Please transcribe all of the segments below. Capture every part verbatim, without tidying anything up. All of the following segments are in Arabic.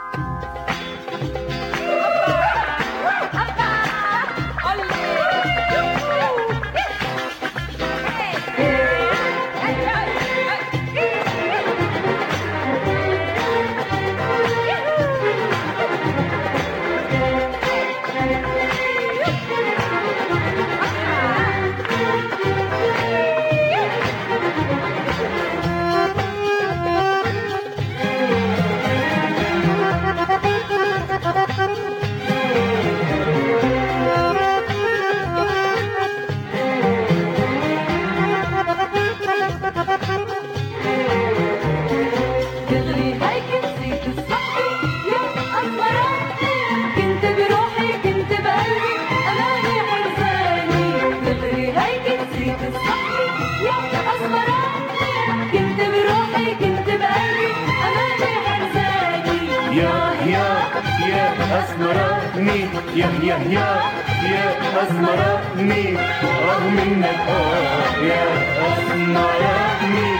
أسمراني يا يا يا يا أسمراني آه منك آه يا أسمراني.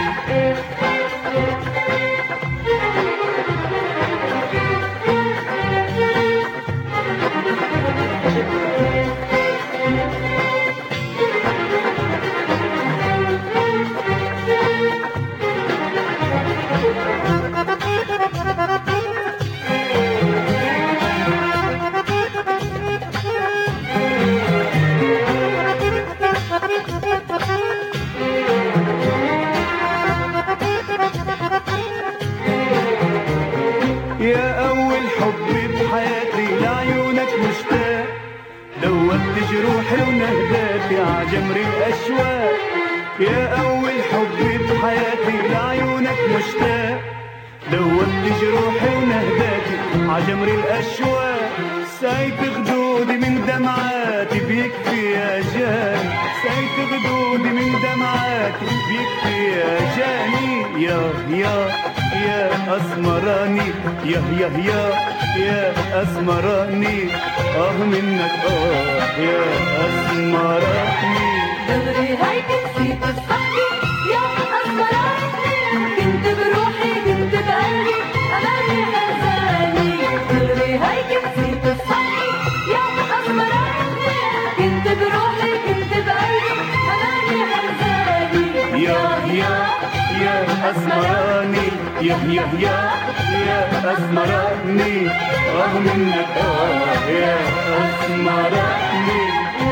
جروحي ونهداتي عجمر الأشواق يا أول حب بحياتي لعيونك مشتاق دوبت جروحي ونهداتي عجمر الأشواق سايت خدودي من دمعاتي بيكفي يا جاني سايت خدودي من دمعاتي بيكفي يا جاني يا يا يا أسمراني يا يا يا يا أسمراني آه منك آه يا أسمراني. دغري هيك نسيت صحي يا أسمراني كنت بروحي كنت بقلبي أماني حزاني. دغري هيك نسيت صحي يا أسمراني كنت بروحي كنت بقلبي أماني حزاني. يا يا يا أسمراني يا يا يا يا أسمراني آه منك آه يا أسمراني.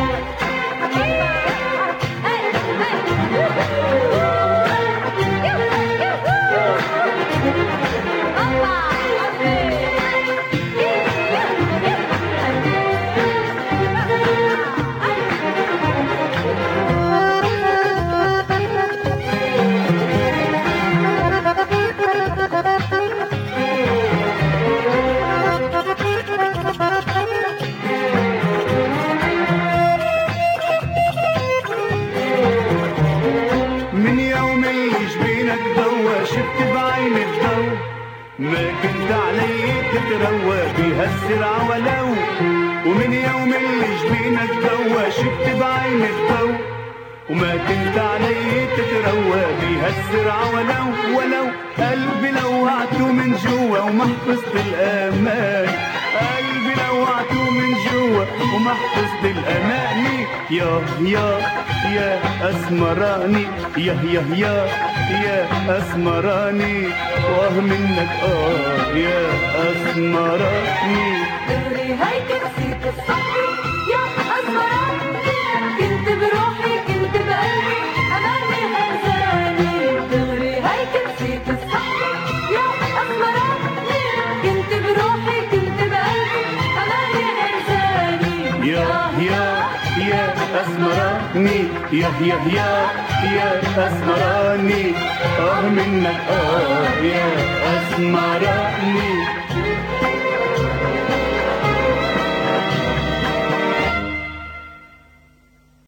شفت بعيني الضو ما كنت علي تتروى بهالسرعة ولو ومن يوم اللي جبينك ضوى شفت بعيني الضو وما كنت علي تتروى بهالسرعة ولو ولو قلبي لوعته من جوا وما حفظت الأمان قلبي لوعته من جوا وما حفظت الأمان. يا يا يا أسمراني يا يا يا يا أسمراني واه منك آه يا أسمراني. دغري هيك نسيت الصحي يا أسمراني كنت بروحي كنت بقلبي أماني حزاني. دغري هيك نسيت الصحي يا أسمراني كنت بروحي كنت بقلبي أماني حزاني. يا يا يا أسمراني يا يا يا يا أسمراني آه منك آه يا أسمراني.